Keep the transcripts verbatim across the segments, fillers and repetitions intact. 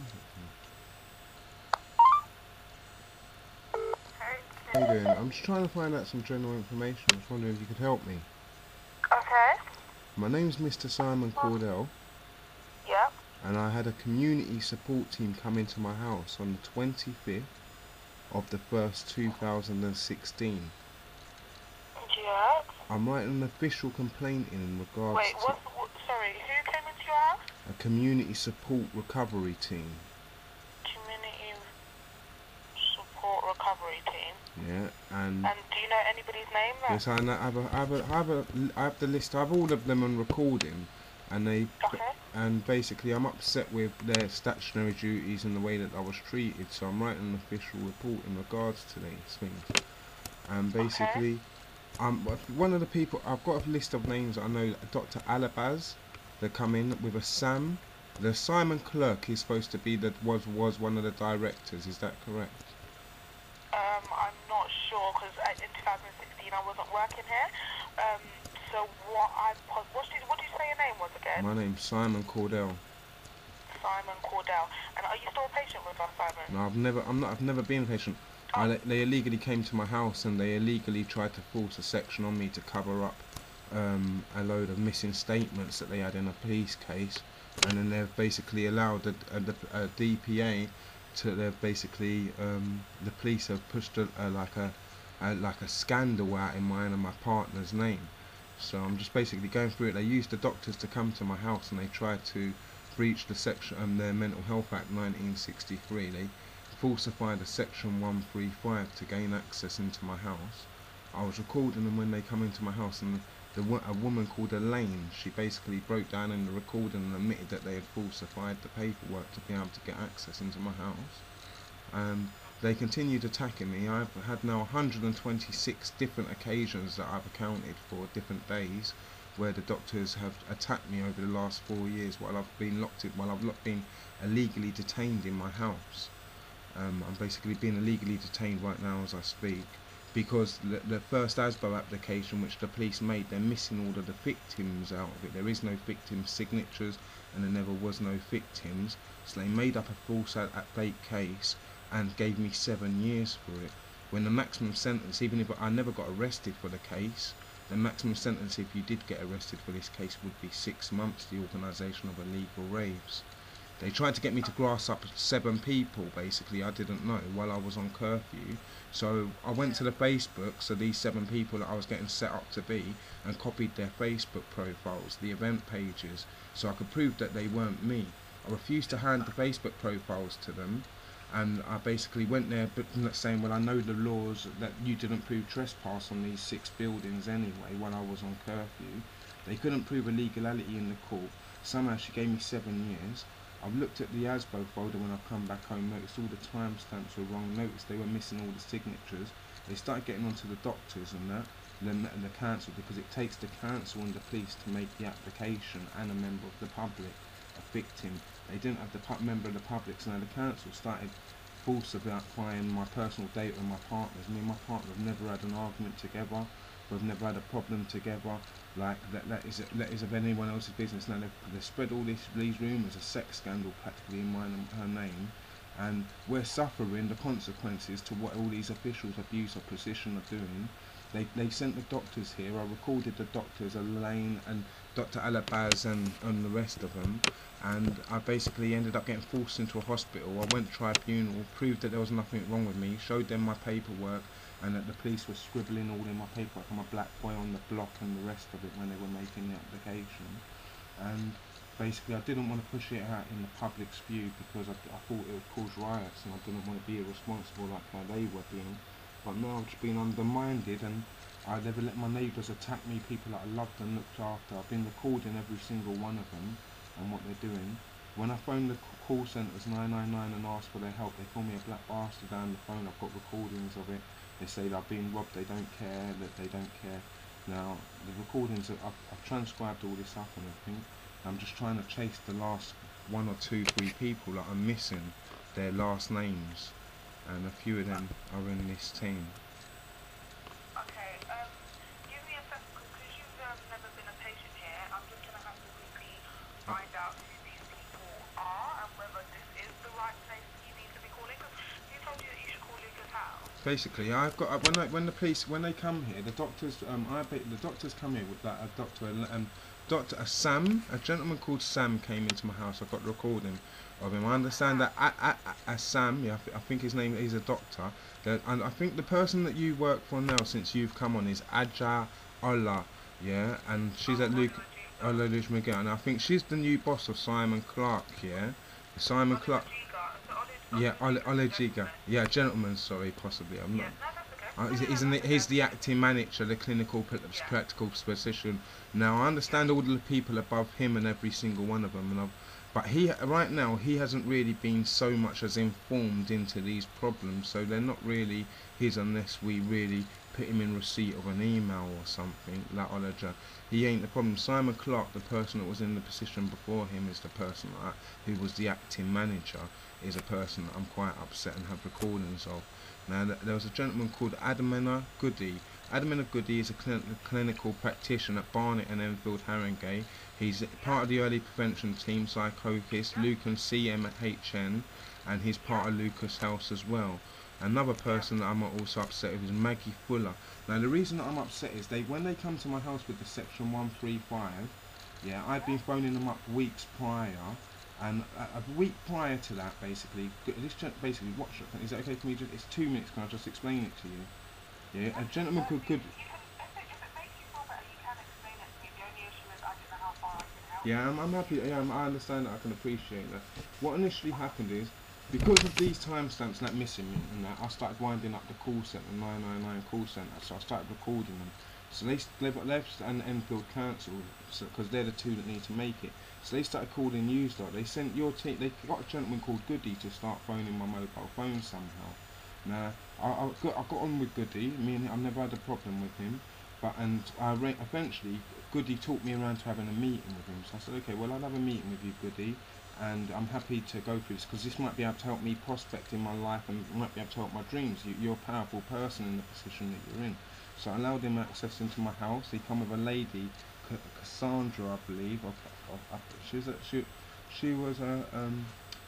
How you doing? I'm just trying to find out some general information. I was wondering if you could help me. Okay. My name's Mister Simon Cordell, Yep. and I had a community support team come into my house on the twenty-fifth of the first two thousand sixteen. Yeah. I'm writing an official complaint in regards Wait, to what's, what, sorry, who came into your house? a community support recovery team. Community support recovery team. Yeah, and And do you know anybody's name? That... yes, I know, I have a, I have a, I have a, I have the list. I have all of them on recording, and they, Okay. and basically I'm upset with their statutory duties and the way that I was treated. So I'm writing an official report in regards to these things. And basically, Okay. um, one of the people I've got a list of names. I know Doctor Alabaz. They come in with a Sam. The Simon Clerk is supposed to be that was was one of the directors. Is that correct? Um, I'm not sure because in twenty sixteen I wasn't working here. Um, so what I pos- what did what did you say your name was again? My name's Simon Cordell. Simon Cordell. And are you still a patient with us, Simon? No, I've never. I'm not. I've never been a patient. Oh. I, they illegally came to my house and they illegally tried to force a section on me to cover up um, a load of missing statements that they had in a police case, and then they've basically allowed a, a, a D P A to. They've basically um, the police have pushed a, a, like a, a like a scandal out in mine and my partner's name. So I'm just basically going through it. They used the doctors to come to my house and they tried to breach the section um, their Mental Health Act nineteen sixty-three. They falsified a section one thirty-five to gain access into my house. I was recording them when they come into my house, and the, a woman called Elaine, she basically broke down in the recording and admitted that they had falsified the paperwork to be able to get access into my house. Um, they continued attacking me. I've had now one hundred twenty-six different occasions that I've accounted for, different days, where the doctors have attacked me over the last four years while I've been locked in, while I've been illegally detained in my house. Um, I'm basically being illegally detained right now as I speak, because the, the first A S B O application which the police made, they're missing all of the victims out of it. There is no victim signatures and there never was no victims, so they made up a false a, a fake case and gave me seven years for it, when the maximum sentence, even if I never got arrested for the case, the maximum sentence if you did get arrested for this case would be six months, the organisation of illegal raves. They tried to get me to grass up seven people, basically, I didn't know, while I was on curfew. So I went to the Facebook, so these seven people that I was getting set up to be, and copied their Facebook profiles, the event pages, so I could prove that they weren't me. I refused to hand the Facebook profiles to them, and I basically went there but saying, well, I know the laws that you didn't prove trespass on these six buildings anyway while I was on curfew. They couldn't prove illegality in the court. Somehow she gave me seven years. I've looked at the A S B O folder when I've come back home, noticed all the timestamps were wrong, noticed they were missing all the signatures. They started getting onto the doctors and that, and then the council, because it takes the council and the police to make the application and a member of the public a victim. They didn't have the pu- member of the public, so now the council started falsifying my personal data and my partners. Me and my partner have never had an argument together. We've never had a problem together. Like that, that is that is of anyone else's business. Now they've, they've spread all this, these rumours, a sex scandal practically in mine and her name, and we're suffering the consequences to what all these officials abuse of position are doing. They they sent the doctors here. I recorded the doctors, Elaine and Doctor Alabaz and, and the rest of them, and I basically ended up getting forced into a hospital. I went to tribunal, proved that there was nothing wrong with me, showed them my paperwork, and that the police were scribbling all in my paperwork. I'm a black boy on the block and the rest of it when they were making the application. And basically I didn't want to push it out in the public's view because I, I thought it would cause riots, and I didn't want to be irresponsible like how they were being. But now I've just been undermined, and I never let my neighbours attack me, people that I loved and looked after. I've been recording every single one of them and what they're doing. When I phone the call centres nine nine nine and ask for their help, they call me a black bastard down the phone. I've got recordings of it. They say that I've been robbed, they don't care, that they don't care. Now, the recordings, I've, I've transcribed all this up and everything. I'm just trying to chase the last one or two, three people that I'm missing, their last names. And a few of them are in this team. Okay, um, give me a second, because you've um, never been a patient here, I'm just going to have to quickly find out who these people are and whether this is the right Basically, I've got uh, when I, when the police when they come here, the doctors um I ba- the doctors come here with that a doctor um Doctor uh, Sam, a gentleman called Sam came into my house. I got a recording of him. I understand that a, a, a, a Sam, yeah, I, th- I think his name is a doctor. That, and I think the person that you work for now since you've come on is Aja Allah, yeah, and she's at Luke Ola Luke Miguel, and I think she's the new boss of Simon Clark, yeah, Simon Clark. Yeah, Ole, Ole Giga. Yeah, gentleman. Sorry, possibly. I'm not. Uh, he's, he's, an, he's the acting manager, the clinical p- practical physician. Now I understand all the people above him and every single one of them, and I've, but he right now he hasn't really been so much as informed into these problems, so they're not really his unless we really put him in receipt of an email or something. Like Olaja, he ain't the problem. Simon Clark, the person that was in the position before him, is the person that, who was the acting manager. Is a person that I'm quite upset and have recordings of. Now, there was a gentleman called Adamina Goody. Adamina Goody is a cl- clinical practitioner at Barnet and Enfield Haringey. He's part of the early prevention team, Psychocus, Lucan C M H N, and he's part of Lucas House as well. Another person that I'm also upset with is Maggie Fuller. Now, the reason that I'm upset is they, when they come to my house with the section one three five, yeah, I've been phoning them up weeks prior. And a, a week prior to that, basically, this basically, watch it. Is it okay for me? Just, it's two minutes. Can I just explain it to you? Yeah, a gentleman called Good. Yeah, I'm, I'm happy. Yeah, I'm, I understand that. I can appreciate that. What initially happened is, because of these timestamps that missing me and that, I started winding up the call centre, nine nine nine call centre. So I started recording them. So they they've left and Enfield Council, because so, they're the two that need to make it. So they started calling you lot. They sent your team. They got a gentleman called Goody to start phoning my mobile phone somehow. Now I, I got I got on with Goody. Me and I've never had a problem with him. But and I re- eventually Goody talked me around to having a meeting with him. So I said, okay, well I'll have a meeting with you, Goody, and I'm happy to go through this because this might be able to help me prospect in my life and might be able to help my dreams. You, you're a powerful person in the position that you're in. So I allowed him access into my house. He come with a lady, C- Cassandra, I believe. Of, of, of, she was a, she, she was a um.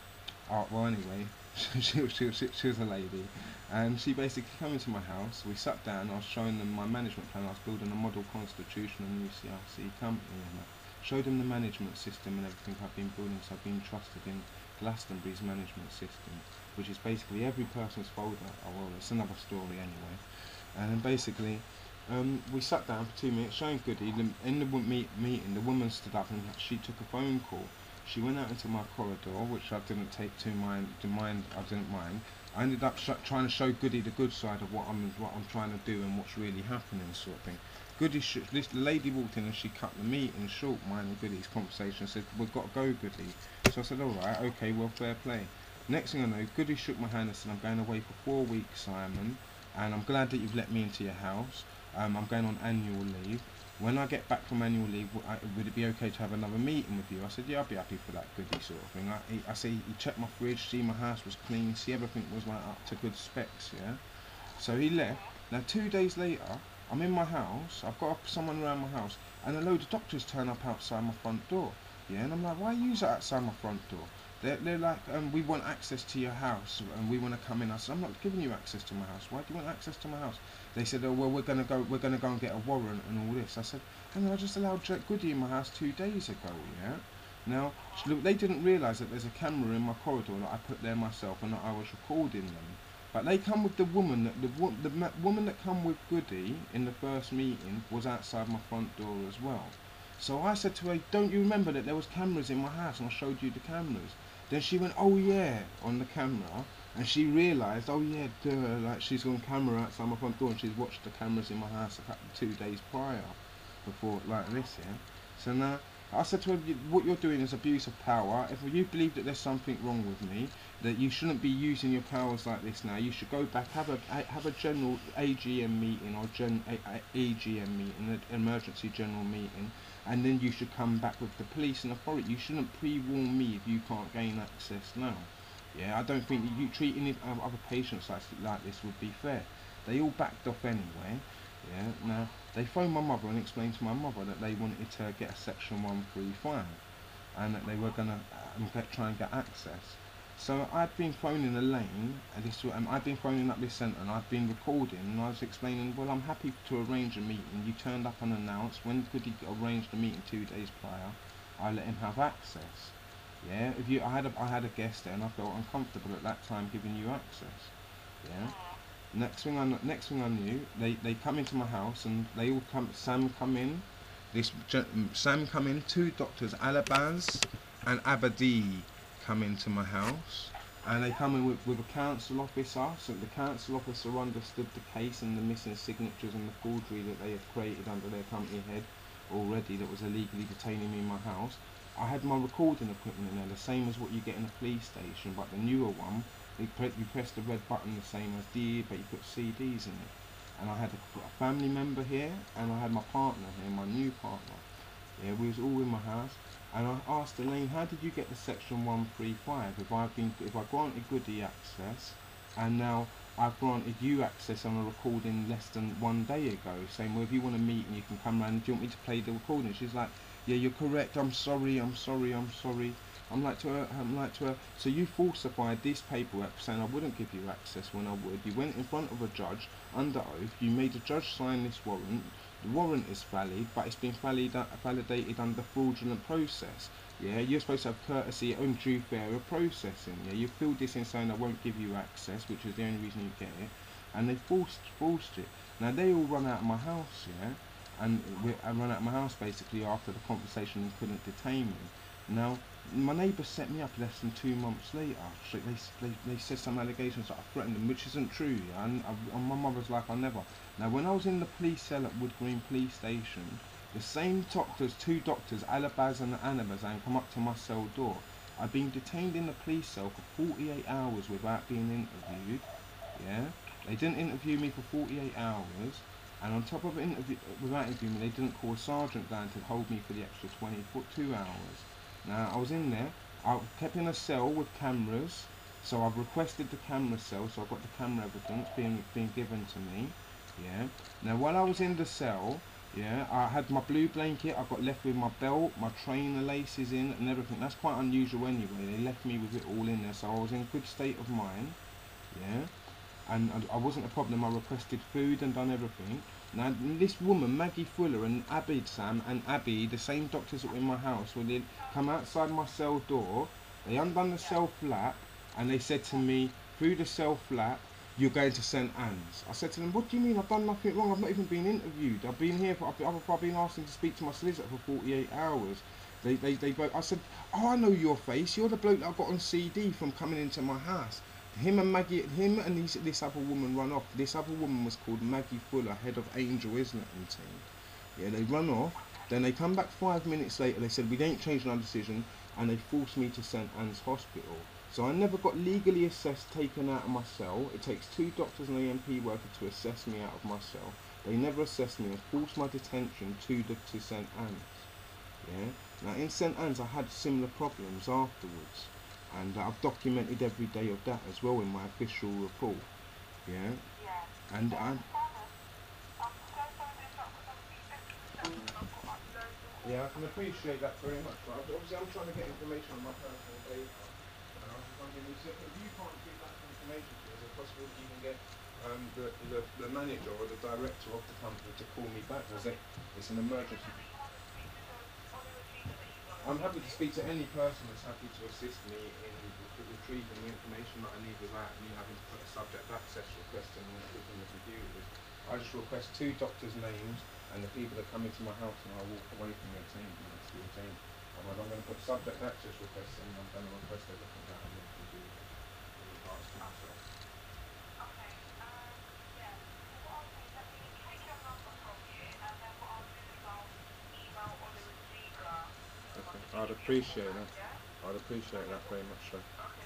Oh, well, anyway, she, she, she, she, she was a lady, and she basically came into my house. We sat down. I was showing them my management plan. I was building a model constitution and U C R C company, and I showed them the management system and everything I've been building. So I've been trusted in Glastonbury's management system, which is basically every person's folder. Oh well, it's another story anyway. And then basically, um, we sat down for two minutes, showing Goody. In the meet, meeting, the woman stood up and she took a phone call. She went out into my corridor, which I didn't take to mind. To mind, I didn't mind. I ended up sh- trying to show Goody the good side of what I'm, what I'm trying to do and what's really happening, sort of thing. Goody, sh- this the lady walked in and she cut the meeting short. Mine and Goody's conversation said, "We've got to go, Goody." So I said, "All right, okay, well, fair play." Next thing I know, Goody shook my hand and said, "I'm going away for four weeks, Simon. And I'm glad that you've let me into your house. Um, I'm going on annual leave. When I get back from annual leave, w- I, would it be okay to have another meeting with you?" I said, "Yeah, I'll be happy for that, Goody," sort of thing. I, he, I say he checked my fridge, see my house was clean, see everything was like up to good specs, yeah. So he left. Now two days later, I'm in my house. I've got someone around my house, and a load of doctors turn up outside my front door. Yeah, and I'm like, "Why are you outside my front door?" They're, they're like, um, "We want access to your house, and we want to come in." I said, "I'm not giving you access to my house. Why do you want access to my house?" They said, "Oh well, we're gonna go, we're gonna go and get a warrant and all this." I said, "Hang on, I just allowed Jack Goody in my house two days ago, yeah." Now, look, they didn't realise that there's a camera in my corridor that I put there myself, and that I was recording them. But they come with the woman that the, wo- the ma- woman that come with Goody in the first meeting was outside my front door as well. So I said to her, "Don't you remember that there was cameras in my house and I showed you the cameras?" Then she went, "Oh yeah," on the camera, and she realised, oh yeah, duh, like she's on camera outside my front door and she's watched the cameras in my house a couple, two days prior, before like this, yeah. So now I said to her, "You- what you're doing is abuse of power. If you believe that there's something wrong with me, that you shouldn't be using your powers like this now. You should go back, have a a- have a general A G M meeting or gen a, a, E G M meeting, an emergency general meeting, and then you should come back with the police and authority. You shouldn't pre-warn me if you can't gain access now. Yeah, I don't think that you treating it- uh, other patients like, like this would be fair." They all backed off anyway. Yeah, now they phoned my mother and explained to my mother that they wanted to get a section one three five and that they were going to um, get, try and get access. So I'd been phoning Elaine, and this, um, I'd been phoning up this centre, and I'd been recording, and I was explaining, well, I'm happy to arrange a meeting. You turned up unannounced. When could he arrange the meeting two days prior? I let him have access. Yeah, if you, I had a, I had a guest there, and I felt uncomfortable at that time giving you access. Yeah. Next thing I, kn- next thing I knew, they, they come into my house, and they all come. Sam come in. This gen- Sam come in. Two doctors, Alabaz and Abadi, come into my house, and they come in with, with a council officer. So the council officer understood the case and the missing signatures and the forgery that they had created under their company head already, that was illegally detaining me in my house. I had my recording equipment in there, the same as what you get in a police station, but the newer one, you, pre- you press the red button the same as D, but you put C Ds in it. And I had a, a family member here, and I had my partner here, my new partner. Yeah, we was all in my house. And I asked Elaine, how did you get the section one thirty-five? If I've been, if I granted Goody access, and now I've granted you access on a recording less than one day ago, saying, well, if you want to meet and you can come round, do you want me to play the recording? She's like, yeah, you're correct. I'm sorry. I'm sorry. I'm sorry. I'm like to her. I'm like to her. So you falsified this paperwork saying I wouldn't give you access when I would. You went in front of a judge under oath. You made a judge sign this warrant. The warrant is valid, but it's been valid, uh, validated under fraudulent process. Yeah, you're supposed to have courtesy and due fairer processing. Yeah, you filled this in saying I won't give you access, which is the only reason you get it, and they forced forced it. Now they all run out of my house, yeah, and we, I run out of my house basically after the conversation and couldn't detain me. Now my neighbour set me up less than two months later. So they, they, they said some allegations that I threatened them, which isn't true. Yeah? And, I, and my mother's like, I never. Now, when I was in the police cell at Wood Green Police Station, the same doctors, two doctors, Alabaz and Anabazan, come up to my cell door. I've been detained in the police cell for forty-eight hours without being interviewed. Yeah, they didn't interview me for forty-eight hours. And on top of interview, without interviewing me, they didn't call a sergeant down to hold me for the extra twenty-two hours. Now, I was in there, I kept in a cell with cameras, so I've requested the camera cell, so I've got the camera evidence being, being given to me, yeah. Now, while I was in the cell, yeah, I had my blue blanket, I got left with my belt, my trainer laces in, and everything. That's quite unusual anyway, they left me with it all in there, so I was in good state of mind, yeah. And I, I wasn't a problem, I requested food and done everything. Now, this woman, Maggie Fuller, and Abid Sam and Abby, the same doctors that were in my house, when they come outside my cell door, they undone the cell flap, and they said to me, through the cell flap, you're going to Saint Anne's. I said to them, what do you mean? I've done nothing wrong. I've not even been interviewed. I've been here, for, I've, been, I've been asking to speak to my solicitor for forty-eight hours. They, they, they both, I said, oh, I know your face. You're the bloke that I got on C D from coming into my house. Him and Maggie, him and this, this other woman run off. This other woman was called Maggie Fuller, head of Angel Islington team. Yeah, they run off. Then they come back five minutes later. They said we ain't changing our decision, and they forced me to Saint Anne's Hospital. So I never got legally assessed, taken out of my cell. It takes two doctors and an A M P worker to assess me out of my cell. They never assessed me and forced my detention to the to Saint Anne's. Yeah. Now in Saint Anne's I had similar problems afterwards. And uh, I've documented every day of that as well in my official report. Yeah. Yeah. And I. Yeah, I can appreciate that very much. But obviously, I'm trying to get information on my personal data. And I was just wondering, if you can't give that information to me, is it possible that you can get um, the, the the manager or the director of the company to call me back? Because it's an emergency. I'm happy to speak to any person that's happy to assist me in retrieving the information that I need without me having to put a subject access request in and clicking the computers. I just request two doctors' names and the people that come into my house, and I'll walk away from their team and it's your team. Otherwise, I'm going to put subject access requests in, and I'm going to request everything that I need to do in regards to myself. Okay, I'd appreciate that. I'd appreciate that very much, sir.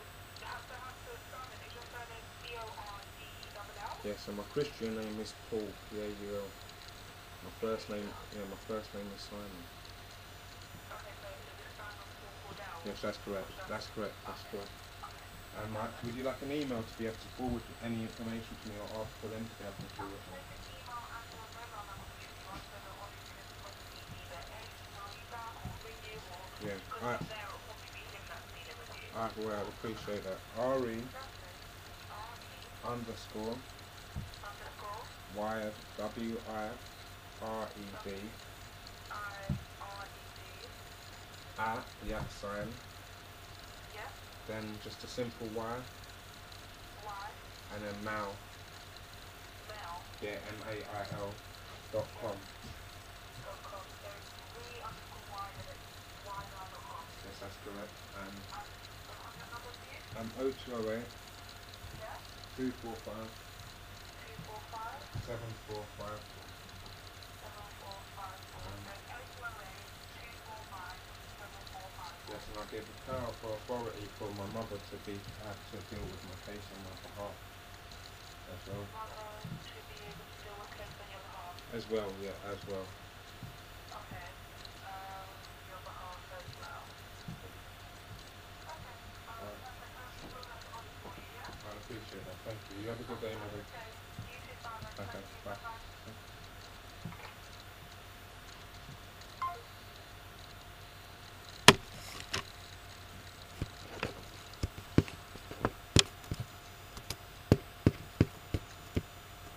Yes, and my Christian name is Paul, P A U L. My first name, yeah, my first name is Simon. Yes, that's correct. That's correct. That's correct. And um, would you like an email to be able to forward any information to me, or ask for them to be able to forward it? Yeah. I, Either way, I'd appreciate that. R E underscore Underscore. Y W I R E D I R E D. at the at sign, Yeah. then just a simple Y, Y. and then Mal, Mail. yeah, M A I L dot com. Dot com. So re underscore Y and then Y now dot com. Yes, that's correct. And And the contact number for you? um, oh two oh eight, Yeah. two four five, Two four five seven four five. seven four five four. Um, So oh two oh eight two four five seven four five four. yes, and I give a powerful authority for my mother to be uh, to deal with my case on my behalf as well. Mother to be able to deal with case on your behalf. As well, yeah, as well. Okay. Um, your behalf as well. Okay. Um, Alright, perfect. I'll see what that's on for you, yeah? I appreciate that. Thank you. You have a good day, mother. Okay. You too, Simon. Okay, Thank you. bye. Bye-bye.